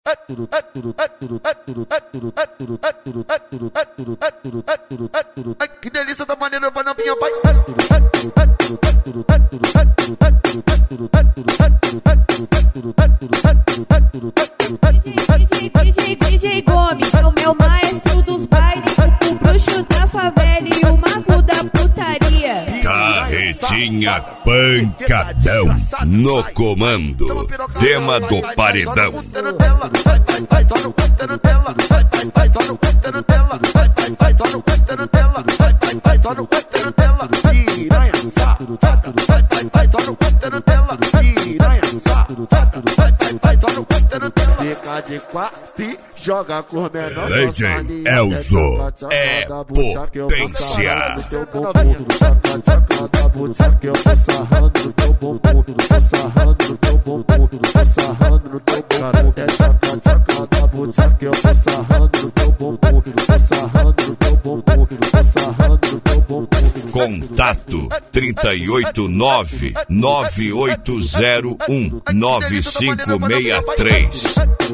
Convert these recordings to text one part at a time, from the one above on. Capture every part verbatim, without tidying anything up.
Ai, que delícia da maneira vai na minha pai. D J Gomes é o meu maestro dos bailes, o bruxo da favela e o mago da putaria. Carretinha pancadão no comando, tema do paredão. Fica de quatro e joga com menor. D J Elzo é potência. Que eu vou sarrando no teu bumbum, vou sarrando no teu bumbum, vou sarrando no teu bumbum. É chaca, chaca da bota que eu vou sarrando no teu bumbum, vou sarrando no teu bumbum, vou sarrando no teu bumbum. Contato trinta e oito nove nove oito zero um nove cinco seis três.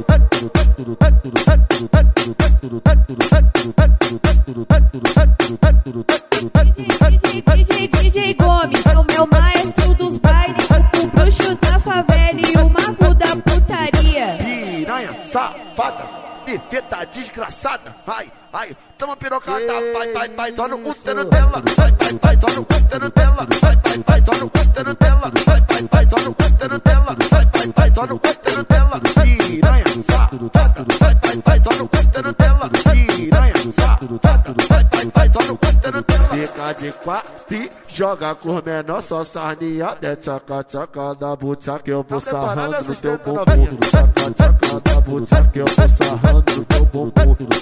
D J Gomes é o meu maestro dos bailes, o bruxo da favela e o mago da putaria. Piranha, safada, perfeita, desgraçada. Ai, ai, toma pirocada, vai, vai, vai, só no cutendo dela. Vai, vai, vai, só no cutendo dela. Vai, vai, vai, só no cutendo dela. Vai, vai, vai, só no cutendo dela. Vai, vai, vai, só no cutendo dela. Piranha, safada, vai, vai, vai, só no cutendo dela. Piranha, safada, vai, vai, vai, só no cutendo dela. Fica de quatro e joga com menor, só sarnia. É tchaca, tchaca da bota que eu vou sarrando no teu bumbum. Tchaca, tchaca da bota que eu vou sarrando no teu bumbum.